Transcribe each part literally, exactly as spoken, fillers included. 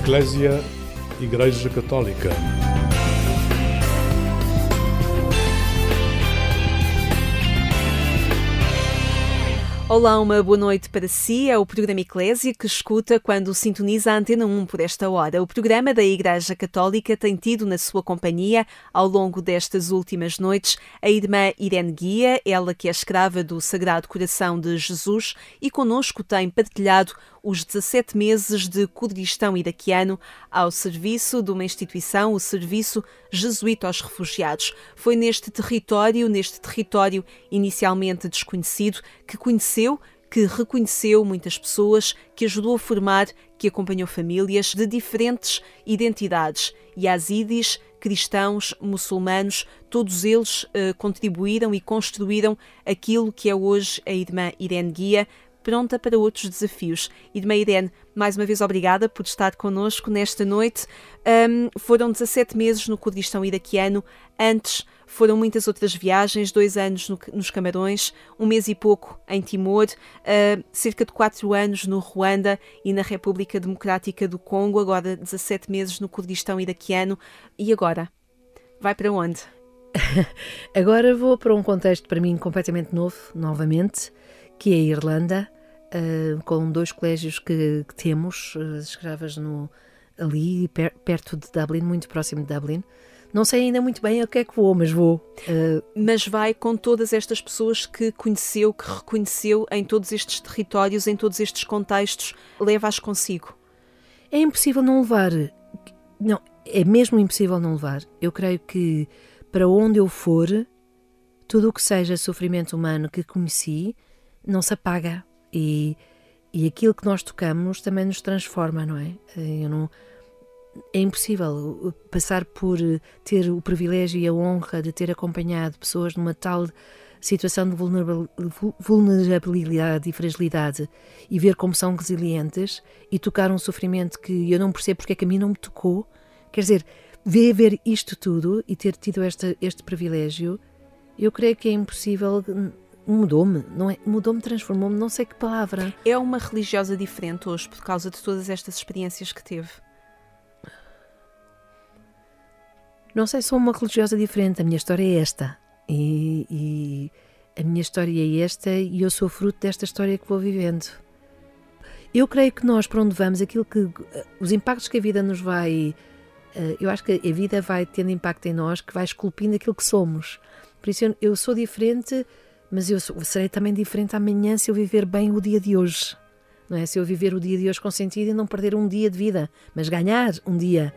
Eclésia, Igreja Católica. Olá, uma boa noite para si. É o programa Eclésia que escuta quando sintoniza a Antena um por esta hora. O programa da Igreja Católica tem tido na sua companhia, ao longo destas últimas noites, a irmã Irene Guia, ela que é escrava do Sagrado Coração de Jesus e connosco tem partilhado os dezassete meses de Kurdistão iraquiano ao serviço de uma instituição, o Serviço Jesuíta aos Refugiados. Foi neste território, neste território inicialmente desconhecido, que conheceu, que reconheceu muitas pessoas, que ajudou a formar, que acompanhou famílias de diferentes identidades, yazidis, cristãos, muçulmanos, todos eles uh, contribuíram e construíram aquilo que é hoje a irmã Irene Guia, pronta para outros desafios. Irmã Irene, mais uma vez obrigada por estar connosco nesta noite. Um, foram dezassete meses no Kurdistão iraquiano, antes foram muitas outras viagens, dois anos no, nos Camarões, um mês e pouco em Timor, uh, cerca de quatro anos no Ruanda e na República Democrática do Congo, agora dezassete meses no Kurdistão iraquiano. E agora? Vai para onde? Agora vou para um contexto para mim completamente novo, novamente, que é a Irlanda, uh, com dois colégios que, que temos, uh, as escravas no, ali, per, perto de Dublin, muito próximo de Dublin. Não sei ainda muito bem a que é que vou, mas vou. Uh, mas vai com todas estas pessoas que conheceu, que reconheceu em todos estes territórios, em todos estes contextos, leva-as consigo? É impossível não levar. Não, é mesmo impossível não levar. Eu creio que para onde eu for, tudo o que seja sofrimento humano que conheci, não se apaga e, e aquilo que nós tocamos também nos transforma, não é? Eu não, é impossível passar por ter o privilégio e a honra de ter acompanhado pessoas numa tal situação de vulnerabilidade e fragilidade e ver como são resilientes e tocar um sofrimento que eu não percebo porque é que a mim não me tocou. Quer dizer, ver, ver isto tudo e ter tido este, este privilégio, eu creio que é impossível. Mudou-me, não é? Mudou-me, transformou-me, não sei que palavra. É uma religiosa diferente hoje por causa de todas estas experiências que teve? Não sei se sou uma religiosa diferente, a minha história é esta. E, e a minha história é esta e eu sou fruto desta história que vou vivendo. Eu creio que nós, para onde vamos, aquilo que, os impactos que a vida nos vai... Eu acho que a vida vai tendo impacto em nós, que vai esculpindo aquilo que somos. Por isso eu, eu sou diferente... Mas eu serei também diferente amanhã se eu viver bem o dia de hoje. Não é? Se eu viver o dia de hoje com sentido e não perder um dia de vida, mas ganhar um dia.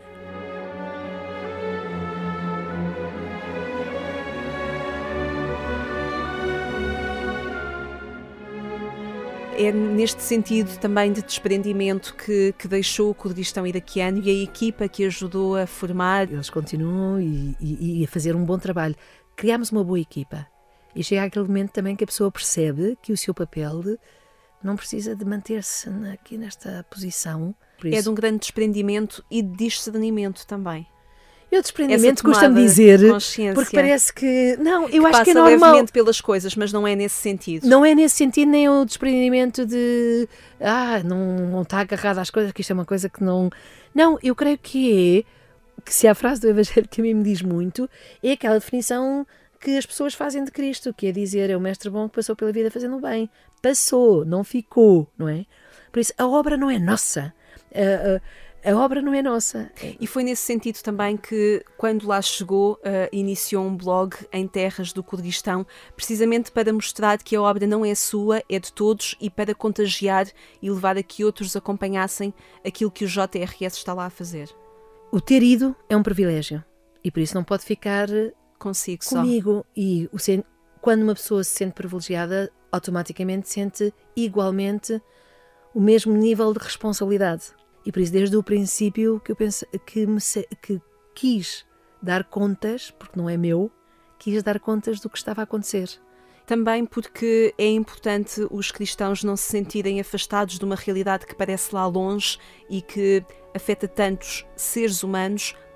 É neste sentido também de desprendimento que, que deixou o Kurdistão iraquiano e a equipa que ajudou a formar. Eles continuam e, e, e a fazer um bom trabalho. Criámos uma boa equipa. E chega aquele momento também que a pessoa percebe que o seu papel não precisa de manter-se aqui nesta posição. É de um grande desprendimento e de discernimento também. E o desprendimento custa-me dizer, porque parece que... Não, eu que acho que é normal. Passa levemente pelas coisas, mas não é nesse sentido. Não é nesse sentido, nem o desprendimento de... Ah, não, não está agarrado às coisas, que isto é uma coisa que não... Não, eu creio que é... Que se a frase do Evangelho que a mim me diz muito, é aquela definição... que as pessoas fazem de Cristo, que é dizer, é o mestre bom que passou pela vida fazendo o bem. Passou, não ficou, não é? Por isso, a obra não é nossa. A, a, a obra não é nossa. E foi nesse sentido também que, quando lá chegou, uh, iniciou um blog em terras do Kurdistão, precisamente para mostrar que a obra não é sua, é de todos, e para contagiar e levar a que outros acompanhassem aquilo que o J R S está lá a fazer. O ter ido é um privilégio, e por isso não pode ficar... Consigo comigo só. E o sen... quando uma pessoa se sente privilegiada, automaticamente sente igualmente o mesmo nível de responsabilidade. E por isso, desde o princípio, que eu penso que, me se... que quis dar contas, porque não é meu, quis dar contas do que estava a acontecer. Também porque é importante os cristãos não se sentirem afastados de uma realidade que parece lá longe e que afeta tantos seres humanos,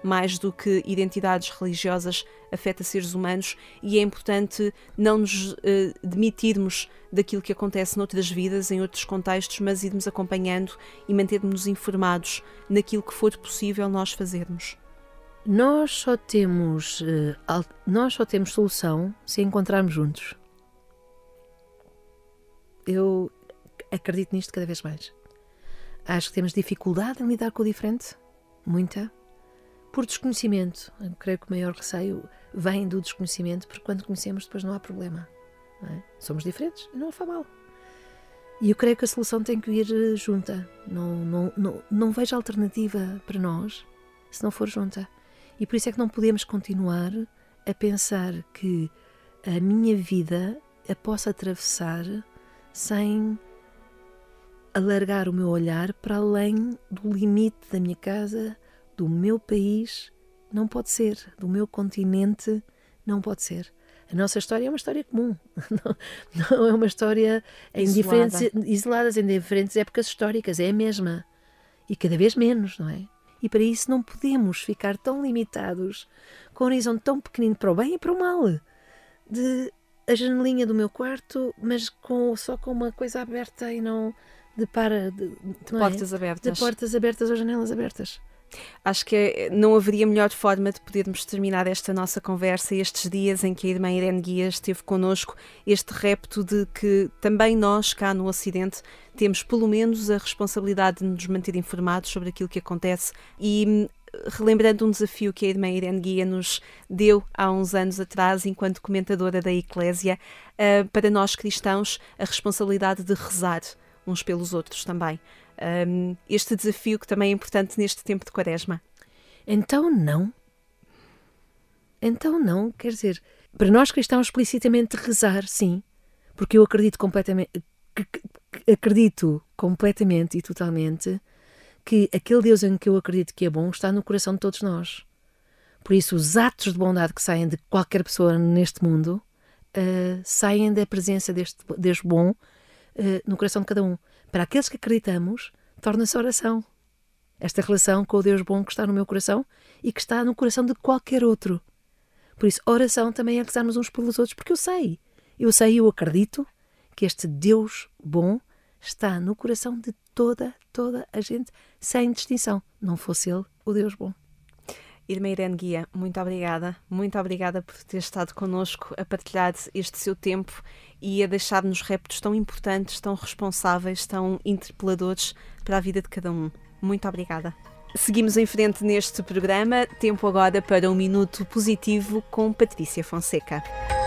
mais do que identidades religiosas, afeta seres humanos, e é importante não nos uh, demitirmos daquilo que acontece noutras vidas, em outros contextos, mas irmos acompanhando e mantermos-nos informados naquilo que for possível nós fazermos. Nós só temos, uh, nós só temos solução se a encontrarmos juntos. Eu acredito nisto cada vez mais. Acho que temos dificuldade em lidar com o diferente, muita, por desconhecimento. Eu creio que o maior receio vem do desconhecimento, porque quando conhecemos depois não há problema. Não é? Somos diferentes e não faz mal. E eu creio que a solução tem que ir junta. Não, não, não, não vejo alternativa para nós se não for junta. E por isso é que não podemos continuar a pensar que a minha vida a posso atravessar sem alargar o meu olhar para além do limite da minha casa, do meu país. Não pode ser. Do meu continente, não pode ser. A nossa história é uma história comum. Não, não é uma história em Isolada. diferentes, isoladas em diferentes épocas históricas. É a mesma. E cada vez menos, não é? E para isso não podemos ficar tão limitados, com um horizonte tão pequenino para o bem e para o mal. De a janelinha do meu quarto, mas com, só com uma coisa aberta e não de, para, de, De não portas é? abertas. De portas abertas ou janelas abertas. Acho que não haveria melhor forma de podermos terminar esta nossa conversa, estes dias em que a irmã Irene Guia esteve connosco, este repto de que também nós, cá no Ocidente, temos pelo menos a responsabilidade de nos manter informados sobre aquilo que acontece. E relembrando um desafio que a irmã Irene Guia nos deu há uns anos atrás, enquanto comentadora da Eclésia, para nós cristãos, a responsabilidade de rezar uns pelos outros também. Um, este desafio que também é importante neste tempo de Quaresma. Então não. Então não, quer dizer, para nós cristãos explicitamente rezar, sim, porque eu acredito completamente, acredito completamente e totalmente que aquele Deus em que eu acredito que é bom está no coração de todos nós. Por isso os atos de bondade que saem de qualquer pessoa neste mundo uh, saem da presença deste Deus bom uh, no coração de cada um. Para aqueles que acreditamos, torna-se oração. Esta relação com o Deus bom que está no meu coração e que está no coração de qualquer outro. Por isso, oração também é rezarmos uns pelos outros, porque eu sei, eu sei e eu acredito que este Deus bom está no coração de toda, toda a gente, sem distinção. Não fosse Ele o Deus bom. Irmã Irene Guia, muito obrigada. Muito obrigada por ter estado connosco a partilhar este seu tempo e a deixar-nos reptos tão importantes, tão responsáveis, tão interpeladores para a vida de cada um. Muito obrigada. Seguimos em frente neste programa. Tempo agora para um minuto positivo com Patrícia Fonseca.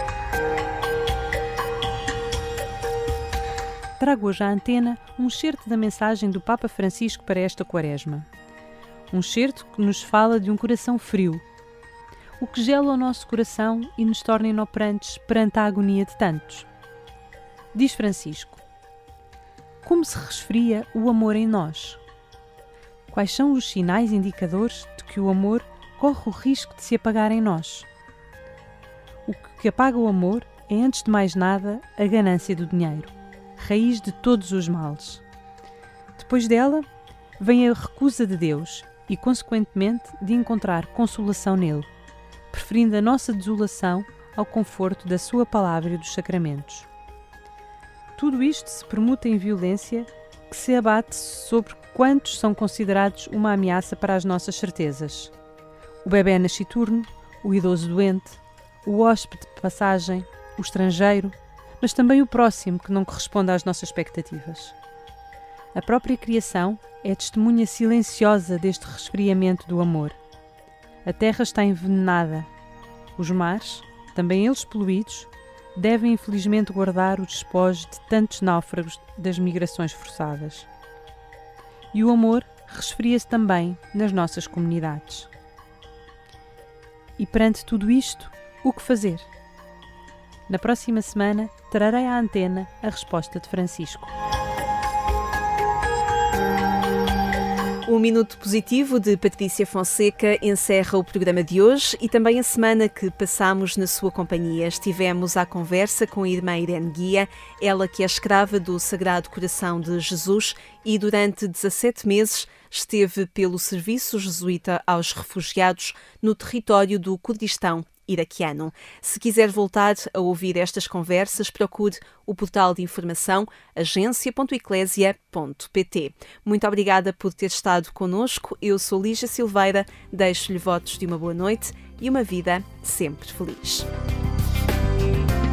Trago hoje à antena um excerto da mensagem do Papa Francisco para esta Quaresma. Um excerto que nos fala de um coração frio, o que gela o nosso coração e nos torna inoperantes perante a agonia de tantos. Diz Francisco: como se resfria o amor em nós? Quais são os sinais indicadores de que o amor corre o risco de se apagar em nós? O que apaga o amor é, antes de mais nada, a ganância do dinheiro, raiz de todos os males. Depois dela, vem a recusa de Deus e, consequentemente, de encontrar consolação nele, preferindo a nossa desolação ao conforto da sua palavra e dos sacramentos. Tudo isto se permuta em violência que se abate sobre quantos são considerados uma ameaça para as nossas certezas. O bebé nasciturno, o idoso doente, o hóspede de passagem, o estrangeiro, mas também o próximo que não corresponde às nossas expectativas. A própria criação é testemunha silenciosa deste resfriamento do amor. A terra está envenenada. Os mares, também eles poluídos, devem infelizmente guardar os despojos de tantos náufragos das migrações forçadas. E o amor resfria-se também nas nossas comunidades. E perante tudo isto, o que fazer? Na próxima semana, trarei à antena a resposta de Francisco. O Minuto Positivo de Patrícia Fonseca encerra o programa de hoje e também a semana que passamos na sua companhia. Estivemos à conversa com a irmã Irene Guia, ela que é escrava do Sagrado Coração de Jesus e durante dezassete meses esteve pelo serviço jesuíta aos refugiados no território do Kurdistão iraquiano. Se quiser voltar a ouvir estas conversas, procure o portal de informação agência ponto eclésia ponto pt. Muito obrigada por ter estado connosco. Eu sou Lígia Silveira, deixo-lhe votos de uma boa noite e uma vida sempre feliz.